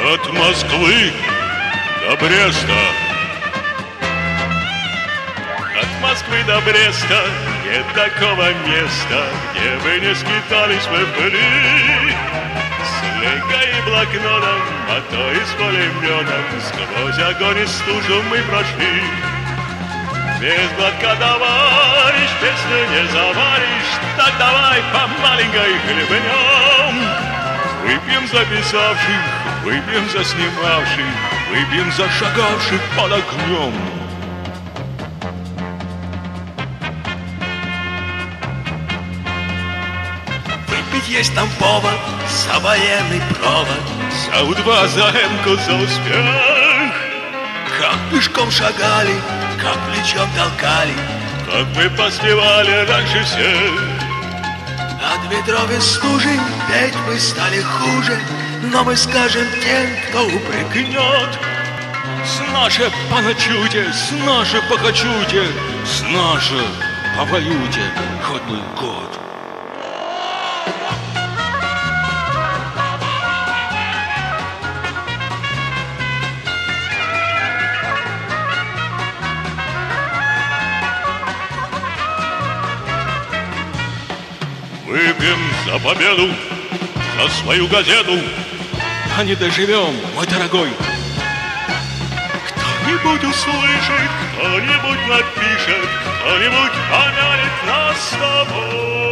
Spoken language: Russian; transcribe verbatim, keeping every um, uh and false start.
От Москвы до Бреста. От Москвы до Бреста нет такого места, где бы не скитались мы в пыли. С лейкой и блокнотом, а то и с пулеметом, сквозь огонь и стужу мы прошли. Без глотка, товарищ, песню не заваришь, так давай по маленькой хлебнем. Выпьем за писавших, выпьем за снимавших, выпьем за шагавших под огнем. Выпить есть нам повод за военный провод, За У-два, за Энку, за успех. как пешком шагали, как плечом толкали, Как мы поспевали раньше всех. от ветров и стужи петь мы стали хуже, но мы скажем тем, кто упрекнет. С наше поночуйте, с наше покачуйте, с наше повоюйте хоть бы год. Выпьем за победу, за свою газету, а не доживем, мой дорогой. Кто-нибудь услышит, кто-нибудь напишет, кто-нибудь помянет нас с тобой.